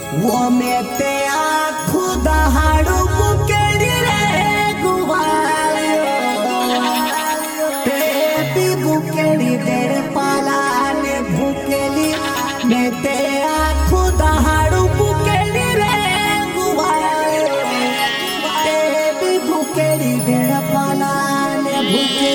वो मेते खुदा हाड़ू बुकेड़ी रे गुवालियो ते भी बुकेड़ी तेरे पालाने भूकेली मेते खुदा हाड़ू बुकेड़ी रे गुवालियो ते भी बुकेड़ी तेरे पालाने भूकेली।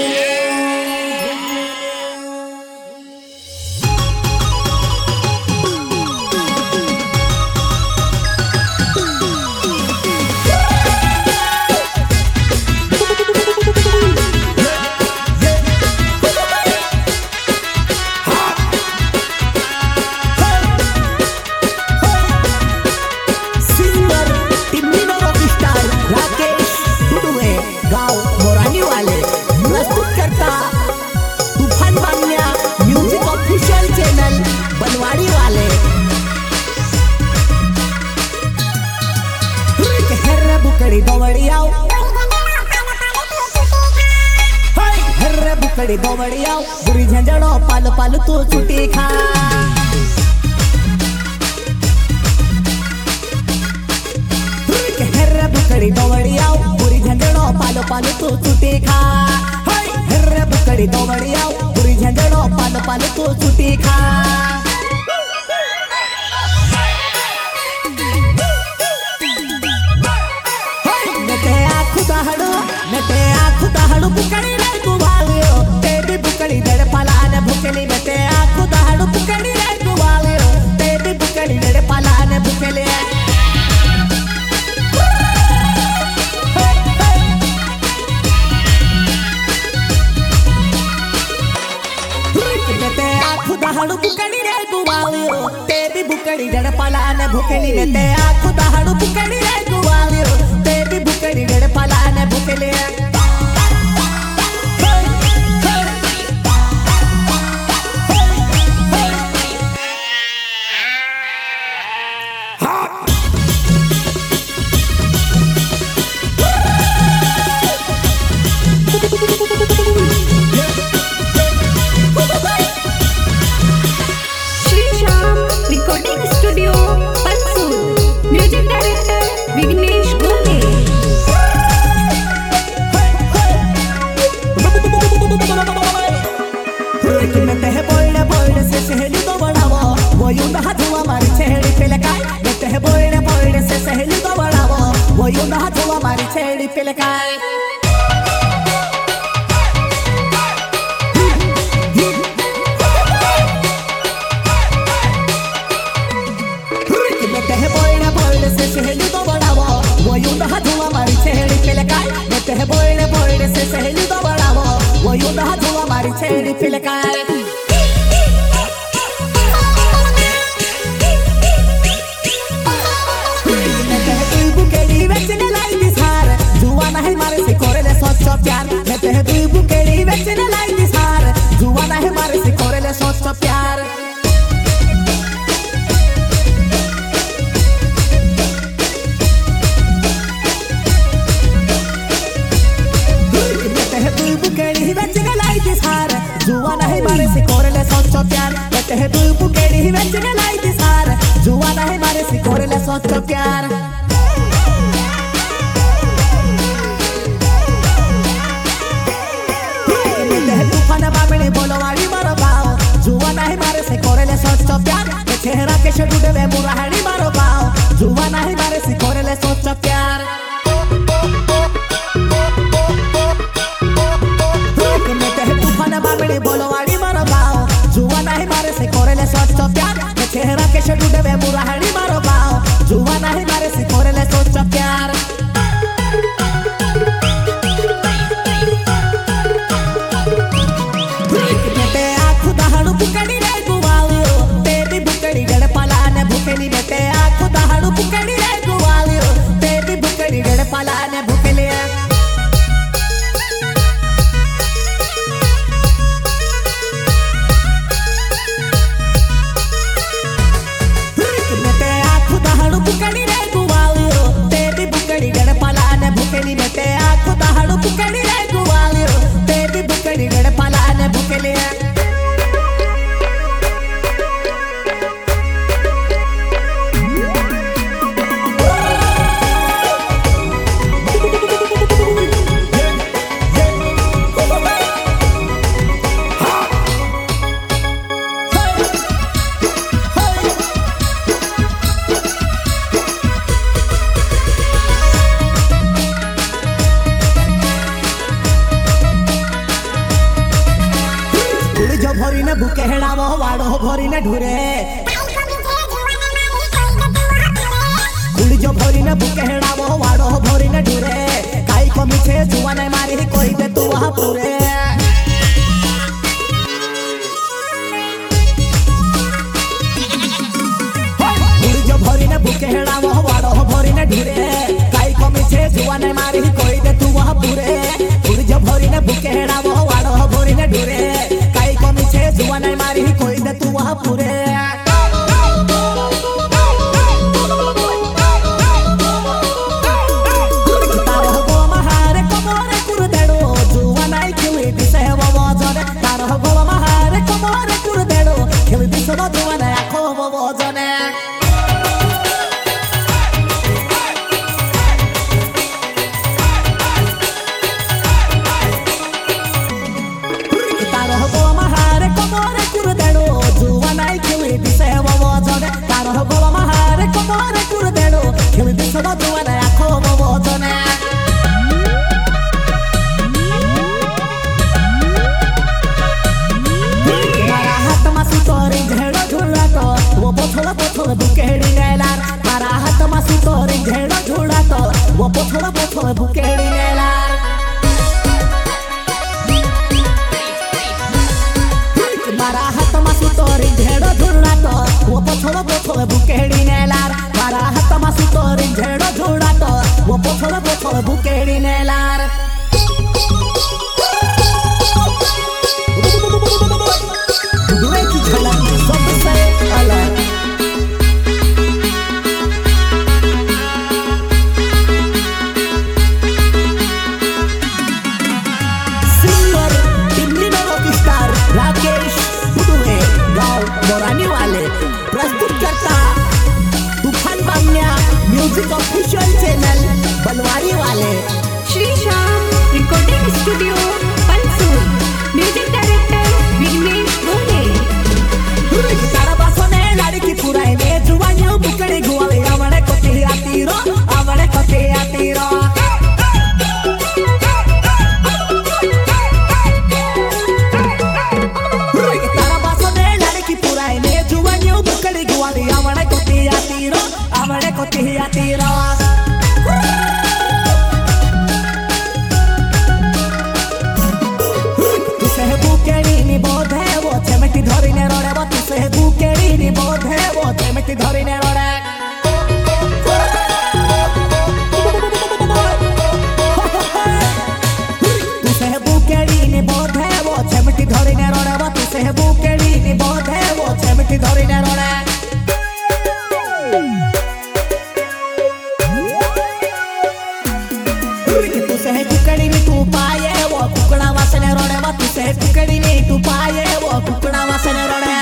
बुकड़ी दौड़ी आओ बुरी झंझड़ो पल पल तू छुट्टी खा बुकड़ी दौड़ी आओ बुरी झंझड़ो पल पल तू छुट्टी खा बुकड़ी दौड़ी आओ बुरी झंझड़ो पल पल तू छुट्टी खा। नटे आँखों दहाड़ू बुकड़ी रे गुवालियो तेरी बुकड़ी दड़ पलाने भूखेली नटे आँखों दहाड़ू बुकड़ी रे गुवालियो तेरी बुकड़ी दड़ पलाने भूखेली नटे आँखों दहाड़ू बुकड़ी रे गुवालियो तेरी बुकड़ी दड़ पलाने भूखेली नटे आँखों दहाड़ू बुकड़ी रे गुवालियो तेरी बुकड़ी दड़ पलाने भूखेली। बुकेड़ा वो वाड़ो भरी ने ढुरे गुड़ी जो भरी ने बुकेड़ा वो वाड़ो भरी ने ढुरे काई को मीठे जुआ ने मारी कोई दे तू वहां पूरे गुड़ी जो भरी ने बुकेड़ा वो वाड़ो भरी ने ढुरे काई को मीठे जुआ ने मारी कोई दे तू वहां पूरे गुड़ी जो भरी ने बुकेड़ा वो वाड़ो भरी ने ढुरे काई को मीठे जुआ ने मारी कोई दे तू वहां पूरे बुकेड़ी नेलार मारा हाथ मासु तोरी घेड़ो झूड़ा तो वो पोथोला पोथोला बुकेड़ी नेलार मारा हाथ मासु तोरी घेड़ो झूड़ा तो वो पोथोला पोथोला बुकेड़ी नेलार मारा हाथ मासु तोरी घेड़ो झूड़ा तो वो पोथोला पोथोला बुकेड़ी नेलार दुए की झलक सबसे अलग प्रस्तुत करता तूफान बान्या म्यूजिक ऑफिशियल चैनल बलवारी वाले श्री श्याम रिकॉर्डिंग स्टूडियो पंसूर म्यूजिक डायरेक्टर विघ्नेश गोंडे तारा बासोने लाड़ी की पुराई ने जुवानियों बुकड़ी गुआले आवड़े कोती आती रो तुसे बुकेड़ी नी बोधे वो चमटी धरी ने रोड़े वो तुसे बुकेड़ी नी बोधे वो चमटी धरी ने रोड़े तुसे बुकेड़ी नी बोधे वो चमटी धरी ने रोड़े वो तुसे बुकेड़ी नी बोधे वो चमटी धरी ने रोड़े कुकड़ी नी तू पाए वो कुकड़ा वासने रोड़े वो तुसे कुकड़ी नी तू पाए वो कुकड़ा वासने रोड़े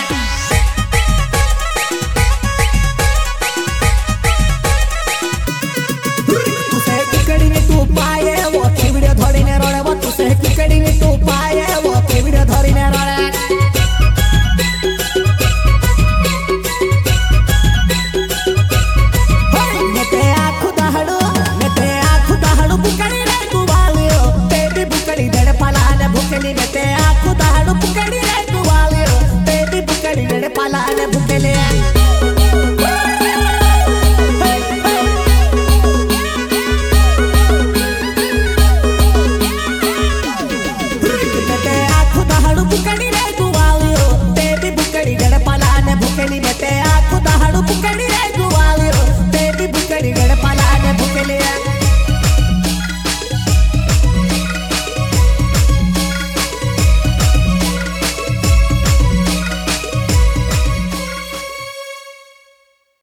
तुसे कुकड़ी नी तू पाए वो केवड़े धरी ने रोड़े वो तुसे कुकड़ी नी तू पाए वो केवड़े धरी ने रोड़े नेते आँख दहड़ो बुकड़ी बुकड़ी दड़ पलाने भुकली नेते